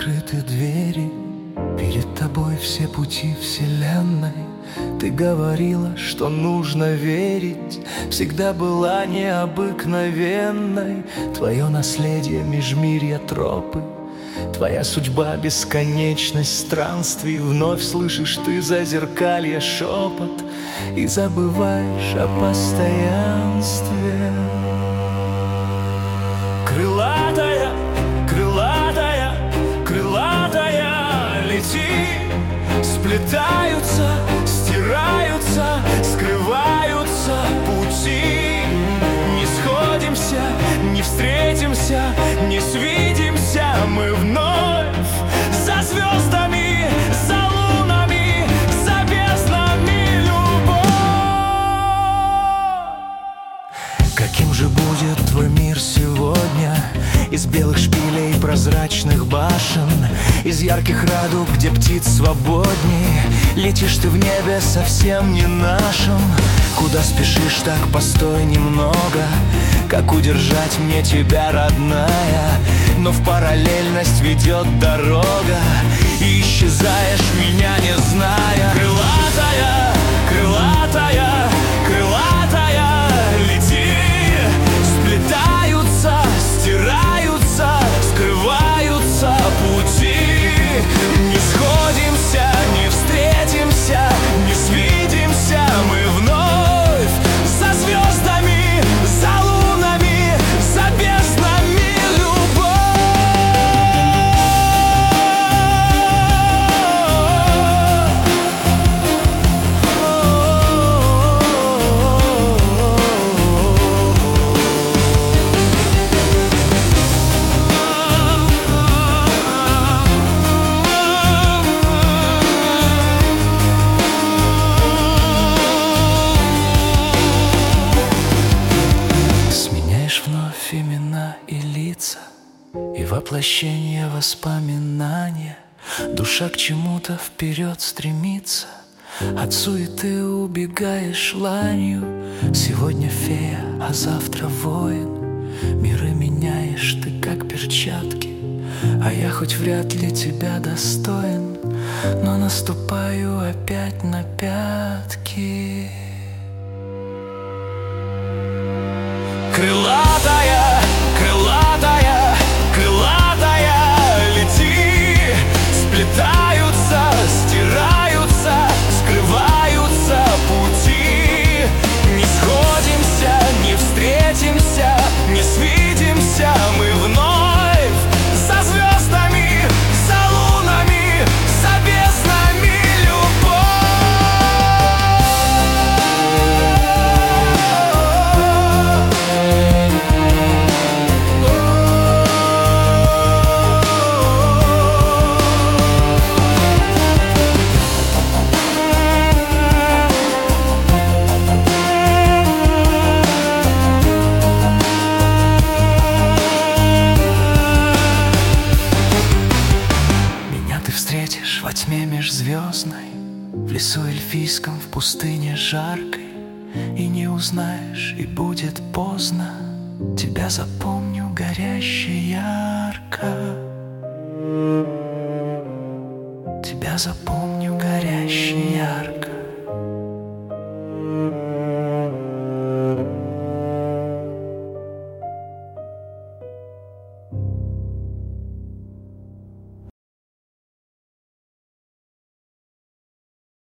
открыты двери, перед тобой все пути вселенной. Ты говорила, что нужно верить, всегда была необыкновенной. Твое наследие межмирья тропы, твоя судьба бесконечность странствий. Вновь слышишь ты зазеркалье шепот и забываешь о постоянстве. Крылатая, крылатая, крылатая, лети. Сплетаются, стираются, скрываются пути. Не сходимся, не встретимся, не свидимся мы вновь. За звездами, за лунами, за безднами любовь. Каким же будет твой мир сегодня? Из белых шпилей прозрачных башен, из ярких радуг, где птиц свободней. Летишь ты в небе совсем не нашим. Куда спешишь, так постой немного. Как удержать мне тебя, родная? Но в параллельность ведет дорога, и исчезаешь, меня не зная. Крылатая, крылатая, крылатая, лети. Сплетаются, стираются, скрываются пути. Не сходимся, не встретимся, не свидимся мы вновь. За звездами, за лунами, за безднами имена и лица, и воплощение воспоминания. Душа к чему-то вперед стремится, от суеты убегаешь ланью. Сегодня фея, а завтра воин. Миры меняешь ты, как перчатки, а я хоть вряд ли тебя достоин, но наступаю опять на пятки. Крылатая, крылатая, крылатая, лети. Сплетаются, стираются, скрываются пути. Не сходимся, не встретимся, не свидимся мы вновь. За звездами, за лунами, за безднами любовь. Встретишь во тьме межзвездной, в лесу эльфийском, в пустыне жаркой, и не узнаешь, и будет поздно. Тебя запомню горяще ярко. Тебя запомню горяще ярко.